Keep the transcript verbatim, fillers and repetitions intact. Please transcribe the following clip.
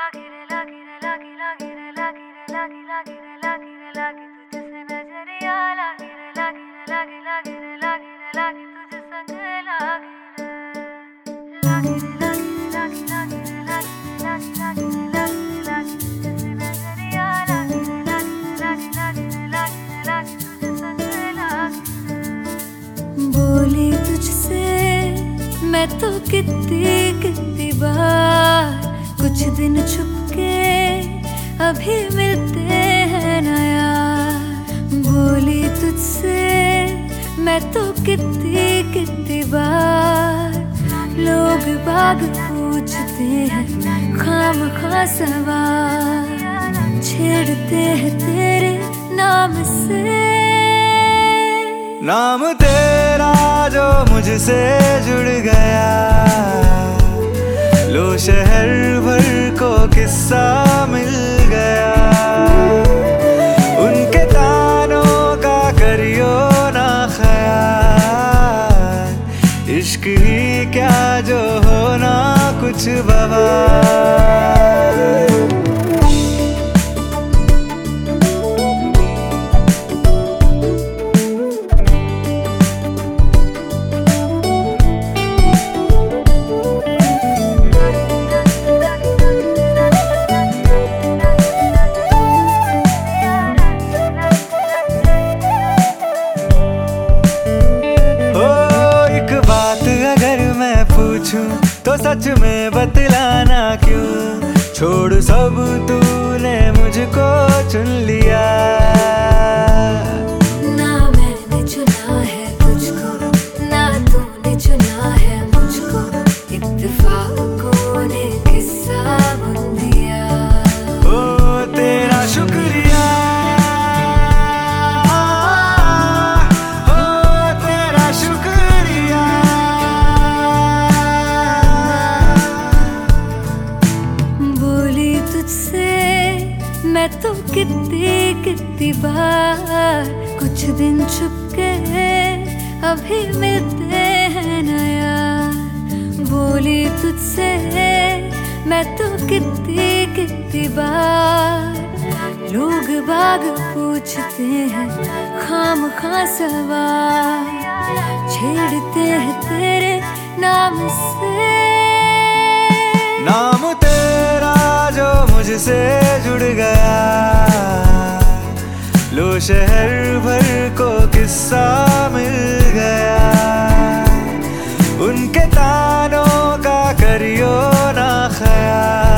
बोली तुझसे मैं तो कितनी कितनी बार, कुछ दिन छुपके अभी मिलते हैं ना यार। बोली तुझसे मैं तो कितनी कितनी बार, लोग बाग पूछते हैं खामखा सवाल, छेड़ते हैं तेरे नाम से। नाम तेरा जो मुझसे जुड़ गया, लो शहर भर को किस्सा मिल गया। उनके तानों का करियो ना ख्याल, इश्क ही क्या जो होना कुछ बवाल। तो सच में बतलाना क्यों, छोड़ सब तूने मुझको चुन लिया। ना मैंने चुना है तुझको, ना तूने चुना है मुझको, इत्तेफाकों ने किस्सा बुन दिया। ओ तेरा शुक्रिया, ओ तेरा शुक्रिया। तुझसे मैं तो कितनी कितनी बार, कुछ दिन छुपके अभी मिलते हैं ना यार। बोली तुझसे मैं तो कितनी कितनी बार, लोग बाग पूछते हैं खामखा सवाल, छेड़ते हैं तेरे नाम से। नाम तेरा जो मुझसे जुड़ गया, लो शहर भर को किस्सा मिल गया। उनके तानों का करियो ना ख्याल,